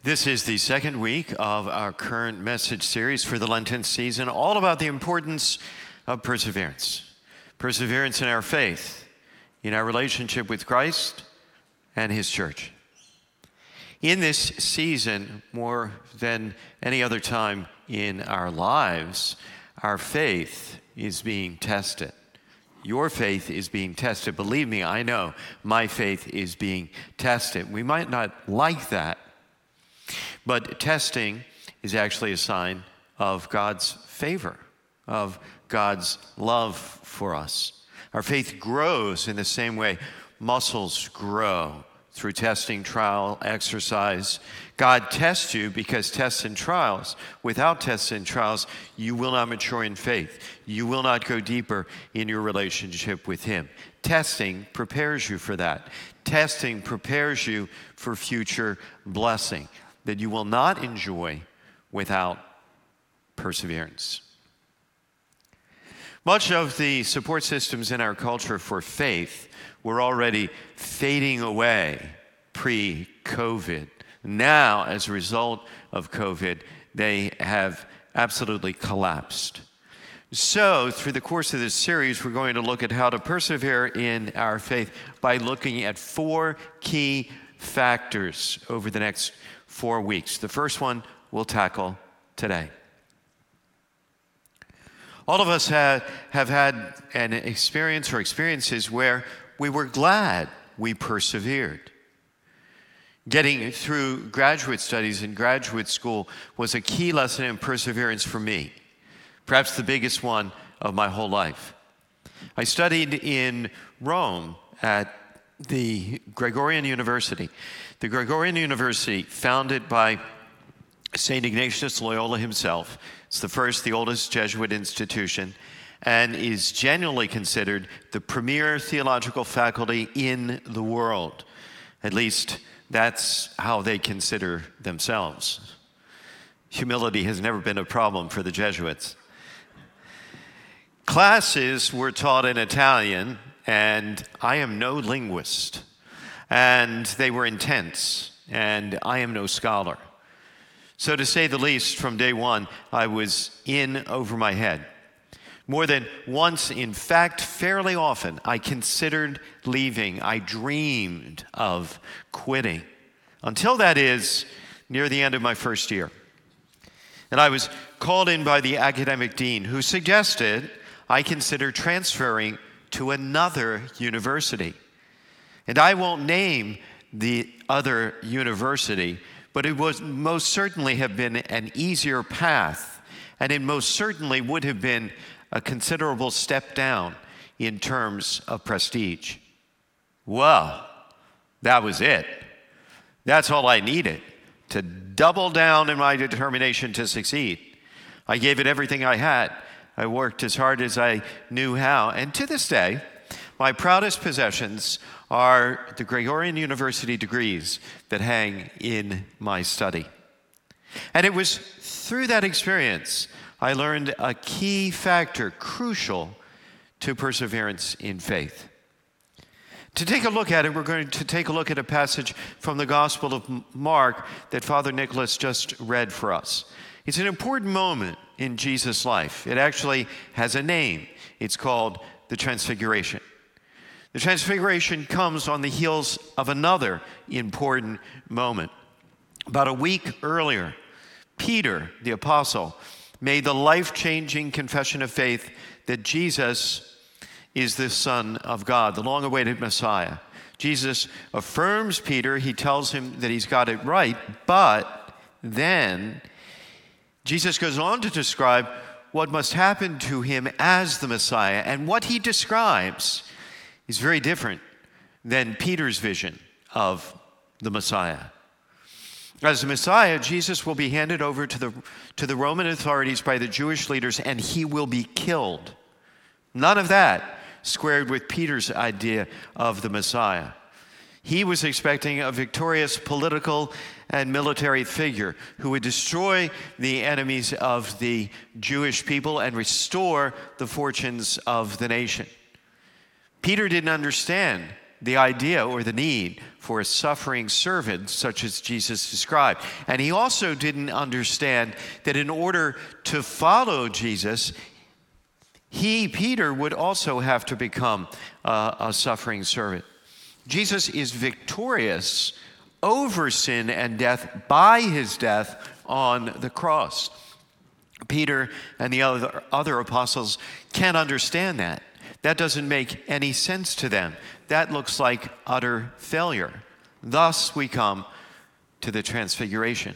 This is the second week of our current message series for the Lenten season, all about the importance of perseverance. Perseverance in our faith, in our relationship with Christ and His church. In this season, more than any other time in our lives, our faith is being tested. Your faith is being tested. Believe me, I know my faith is being tested. We might not like that, but testing is actually a sign of God's favor, of God's love for us. Our faith grows in the same way muscles grow through testing, trial, exercise. God tests you because tests and trials. Without tests and trials, you will not mature in faith. You will not go deeper in your relationship with Him. Testing prepares you for that. Testing prepares you for future blessing that you will not enjoy without perseverance. Much of the support systems in our culture for faith were already fading away pre-COVID. Now, as a result of COVID, they have absolutely collapsed. So, through the course of this series, we're going to look at how to persevere in our faith by looking at 4 key factors over the next 4 weeks. The first one we'll tackle today. All of us have had an experience or experiences where we were glad we persevered. Getting through graduate studies in graduate school was a key lesson in perseverance for me, perhaps the biggest one of my whole life. I studied in Rome at the Gregorian University. The Gregorian University, founded by St. Ignatius Loyola himself. It's the first, the oldest Jesuit institution, and is genuinely considered the premier theological faculty in the world. At least that's how they consider themselves. Humility has never been a problem for the Jesuits. Classes were taught in Italian, and I am no linguist. And they were intense, and I am no scholar. So to say the least, from day one, I was in over my head. More than once, in fact, fairly often, I considered leaving. I dreamed of quitting. Until that is, near the end of my first year. And I was called in by the academic dean, who suggested I consider transferring to another university. And I won't name the other university, but it would most certainly have been an easier path, and it most certainly would have been a considerable step down in terms of prestige. Well, that was it. That's all I needed to double down in my determination to succeed. I gave it everything I had. I worked as hard as I knew how, and to this day, my proudest possessions are the Gregorian University degrees that hang in my study. And it was through that experience I learned a key factor crucial to perseverance in faith. To take a look at it, we're going to take a look at a passage from the Gospel of Mark that Father Nicholas just read for us. It's an important moment in Jesus' life. It actually has a name. It's called the Transfiguration. The Transfiguration comes on the heels of another important moment. About a week earlier, Peter, the apostle, made the life-changing confession of faith that Jesus is the Son of God, the long-awaited Messiah. Jesus affirms Peter. He tells him that he's got it right, but then Jesus goes on to describe what must happen to him as the Messiah, and what he describes is very different than Peter's vision of the Messiah. As the Messiah, Jesus will be handed over to the Roman authorities by the Jewish leaders, and he will be killed. None of that squared with Peter's idea of the Messiah. He was expecting a victorious political and military figure who would destroy the enemies of the Jewish people and restore the fortunes of the nation. Peter didn't understand the idea or the need for a suffering servant such as Jesus described. And he also didn't understand that in order to follow Jesus, Peter, would also have to become a suffering servant. Jesus is victorious over sin and death by his death on the cross. Peter and the other apostles can't understand that. That doesn't make any sense to them. That looks like utter failure. Thus we come to the Transfiguration.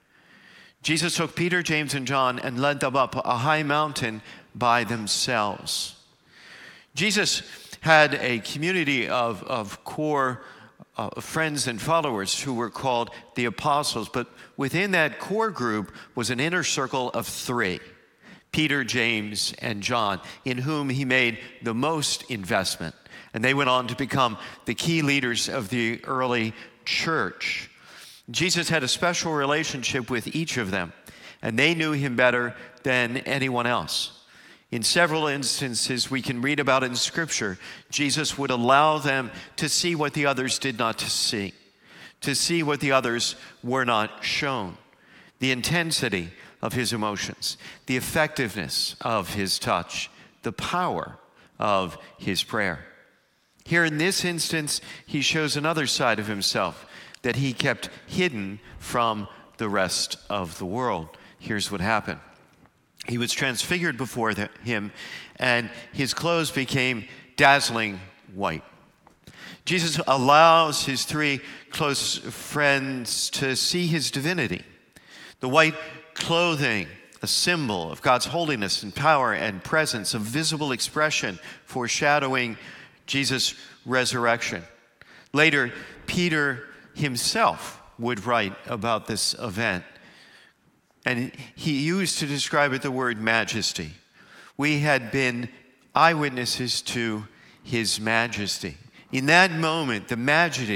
Jesus took Peter, James, and John and led them up a high mountain by themselves. Jesus had a community of core friends and followers who were called the apostles, but within that core group was an inner circle of three: Peter, James, and John, in whom he made the most investment. And they went on to become the key leaders of the early church. Jesus had a special relationship with each of them, and they knew him better than anyone else. In several instances we can read about in Scripture, Jesus would allow them to see what the others did not see what the others were not shown, the intensity of his emotions, the effectiveness of his touch, the power of his prayer. Here in this instance, he shows another side of himself that he kept hidden from the rest of the world. Here's what happened. He was transfigured before him, and his clothes became dazzling white. Jesus allows his three close friends to see his divinity. The white clothing, a symbol of God's holiness and power and presence, a visible expression foreshadowing Jesus' resurrection. Later, Peter himself would write about this event, and he used to describe it the word majesty. We had been eyewitnesses to his majesty. In that moment, the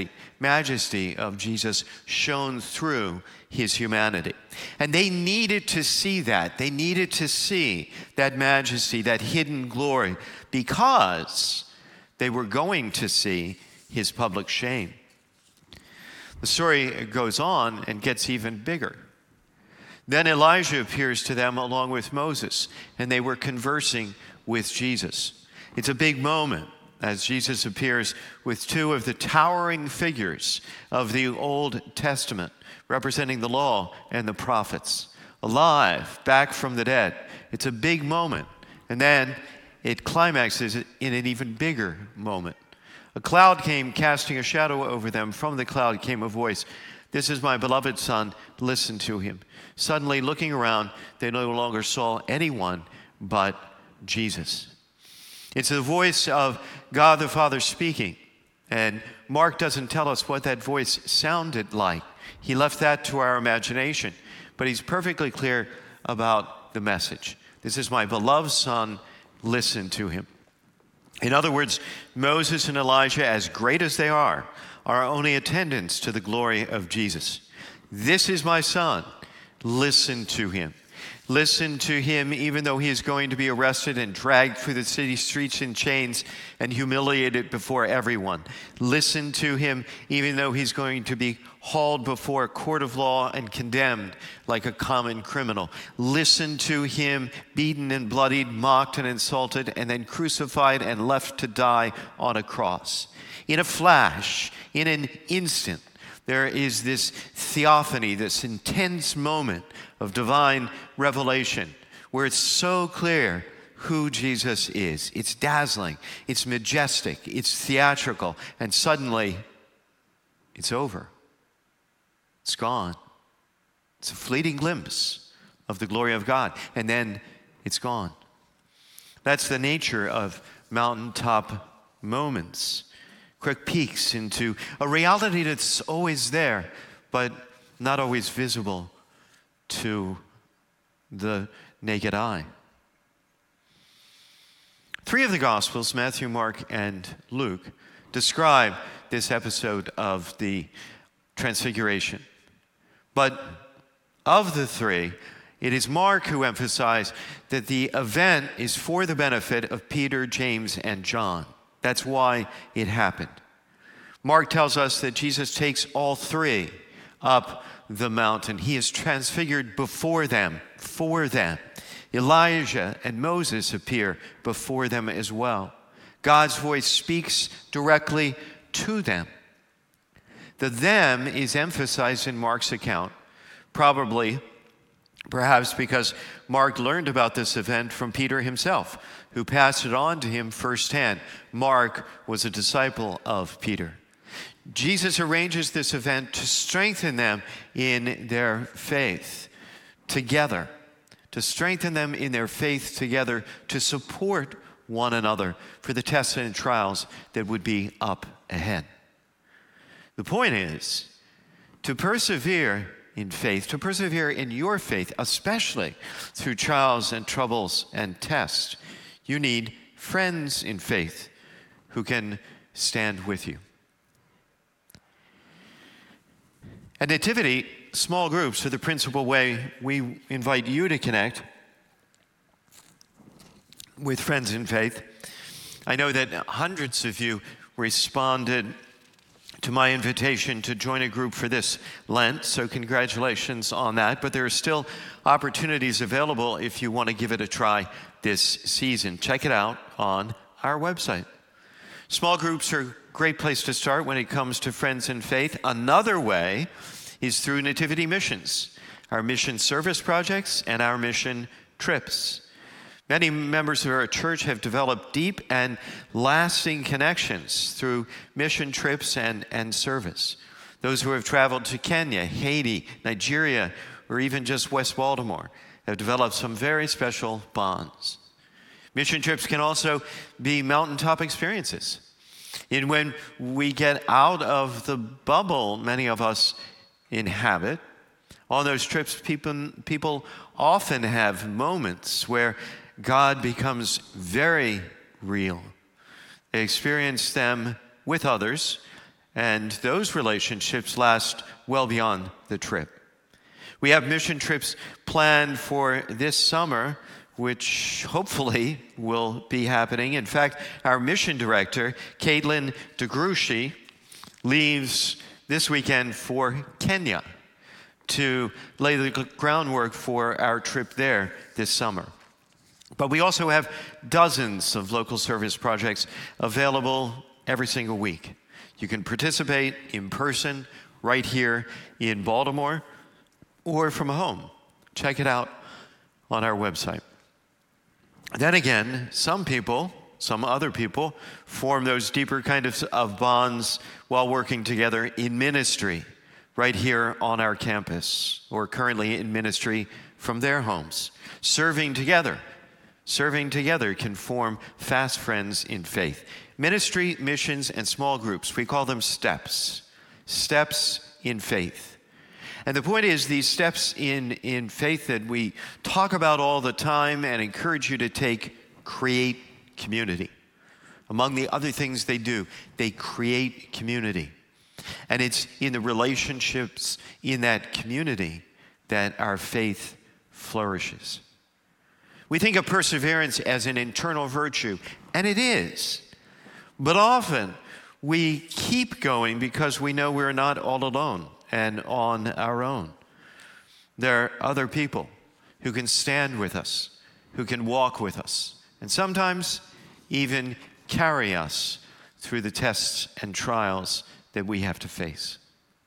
majesty of Jesus shone through his humanity. And they needed to see that. They needed to see that majesty, that hidden glory, because they were going to see his public shame. The story goes on and gets even bigger. Then Elijah appears to them along with Moses, and they were conversing with Jesus. It's a big moment as Jesus appears with two of the towering figures of the Old Testament, representing the law and the prophets, alive, back from the dead. It's a big moment. And then it climaxes in an even bigger moment. A cloud came, casting a shadow over them. From the cloud came a voice: "This is my beloved Son, listen to him." Suddenly, looking around, they no longer saw anyone but Jesus. It's the voice of God the Father speaking, and Mark doesn't tell us what that voice sounded like. He left that to our imagination, but he's perfectly clear about the message. This is my beloved Son, listen to him. In other words, Moses and Elijah, as great as they are only attendants to the glory of Jesus. This is my Son, listen to him. Listen to him even though he is going to be arrested and dragged through the city streets in chains and humiliated before everyone. Listen to him even though he's going to be hauled before a court of law and condemned like a common criminal. Listen to him beaten and bloodied, mocked and insulted, and then crucified and left to die on a cross. In a flash, in an instant, there is this theophany, this intense moment of divine revelation where it's so clear who Jesus is. It's dazzling, it's majestic, it's theatrical, and suddenly it's over. It's gone. It's a fleeting glimpse of the glory of God, and then it's gone. That's the nature of mountaintop moments. Quick peeks into a reality that's always there, but not always visible to the naked eye. Three of the Gospels, Matthew, Mark, and Luke, describe this episode of the Transfiguration. But of the three, it is Mark who emphasized that the event is for the benefit of Peter, James, and John. That's why it happened. Mark tells us that Jesus takes all three up the mountain. He is transfigured before them, for them. Elijah and Moses appear before them as well. God's voice speaks directly to them. The them is emphasized in Mark's account, perhaps because Mark learned about this event from Peter himself, who passed it on to him firsthand. Mark was a disciple of Peter. Jesus arranges this event to strengthen them in their faith together, to strengthen them in their faith together, to support one another for the tests and trials that would be up ahead. The point is to persevere in faith, to persevere in your faith, especially through trials and troubles and tests. You need friends in faith who can stand with you. At Nativity, small groups are the principal way we invite you to connect with friends in faith. I know that hundreds of you responded to my invitation to join a group for this Lent, so congratulations on that. But there are still opportunities available if you want to give it a try this season. Check it out on our website. Small groups are a great place to start when it comes to friends in faith. Another way is through Nativity Missions, our mission service projects and our mission trips. Many members of our church have developed deep and lasting connections through mission trips and service. Those who have traveled to Kenya, Haiti, Nigeria, or even just West Baltimore have developed some very special bonds. Mission trips can also be mountaintop experiences. And when we get out of the bubble many of us inhabit, on those trips people often have moments where God becomes very real. They experience them with others, and those relationships last well beyond the trip. We have mission trips planned for this summer, which hopefully will be happening. In fact, our mission director, Caitlin DeGruchy, leaves this weekend for Kenya to lay the groundwork for our trip there this summer. But we also have dozens of local service projects available every single week. You can participate in person right here in Baltimore or from home. Check it out on our website. Then again, some other people form those deeper kind of bonds while working together in ministry right here on our campus, or currently in ministry from their homes. Serving together can form fast friends in faith. Ministry, missions, and small groups, we call them steps in faith. And the point is, these steps in faith that we talk about all the time and encourage you to take create community. Among the other things they do, they create community. And it's in the relationships in that community that our faith flourishes. We think of perseverance as an internal virtue, and it is. But often we keep going because we know we're not all alone and on our own. There are other people who can stand with us, who can walk with us, and sometimes even carry us through the tests and trials that we have to face.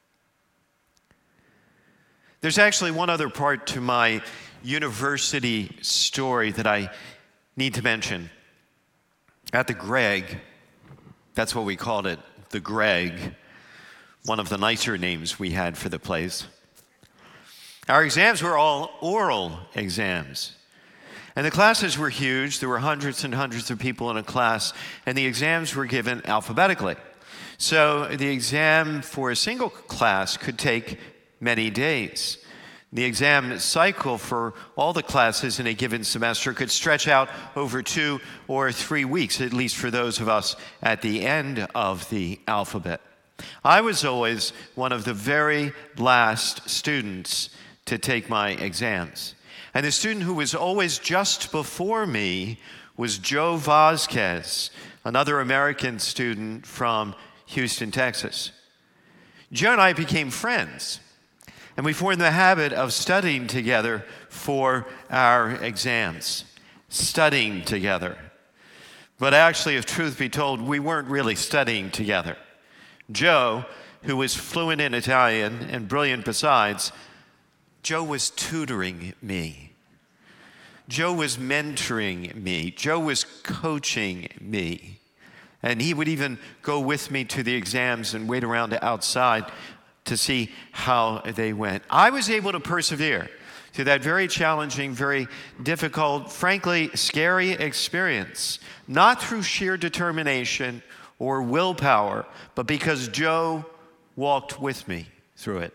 There's actually one other part to my university story that I need to mention. At the Greg, that's what we called it, the Greg, one of the nicer names we had for the place. Our exams were all oral exams. And the classes were huge. There were hundreds and hundreds of people in a class, and the exams were given alphabetically. So the exam for a single class could take many days. The exam cycle for all the classes in a given semester could stretch out over 2 or 3 weeks, at least for those of us at the end of the alphabet. I was always one of the very last students to take my exams. And the student who was always just before me was Joe Vasquez, another American student from Houston, Texas. Joe and I became friends, and we formed the habit of studying together for our exams, studying together. But actually, if truth be told, we weren't really studying together. Joe, who was fluent in Italian and brilliant besides, Joe was tutoring me. Joe was mentoring me. Joe was coaching me. And he would even go with me to the exams and wait around outside to see how they went. I was able to persevere through that very challenging, very difficult, frankly, scary experience, not through sheer determination or willpower, but because Joe walked with me through it.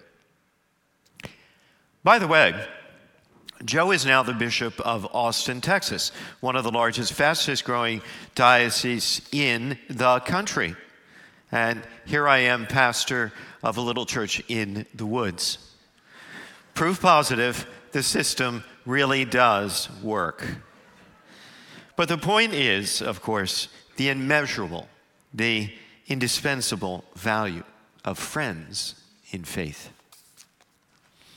By the way, Joe is now the bishop of Austin, Texas, one of the largest, fastest growing dioceses in the country. And here I am, pastor of a little church in the woods. Proof positive, the system really does work. But the point is, of course, the immeasurable, the indispensable value of friends in faith.